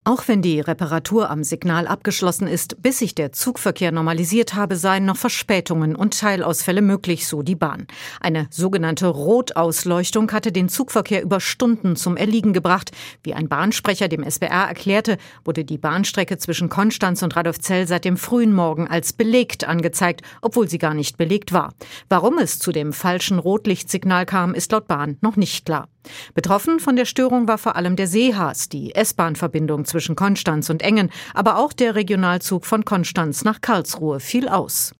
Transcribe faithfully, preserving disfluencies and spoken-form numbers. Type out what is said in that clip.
Auch wenn die Reparatur am Signal abgeschlossen ist, bis sich der Zugverkehr normalisiert habe, seien noch Verspätungen und Teilausfälle möglich, so die Bahn. Eine sogenannte Rotausleuchtung hatte den Zugverkehr über Stunden zum Erliegen gebracht. Wie ein Bahnsprecher dem S W R erklärte, wurde die Bahnstrecke zwischen Konstanz und Radolfzell seit dem frühen Morgen als belegt angezeigt, obwohl sie gar nicht belegt war. Warum es zu dem falschen Rotlichtsignal kam, ist laut Bahn noch nicht klar. Betroffen von der Störung war vor allem der Seehas, die S-Bahn-Verbindung zwischen Konstanz und Engen, aber auch der Regionalzug von Konstanz nach Karlsruhe fiel aus.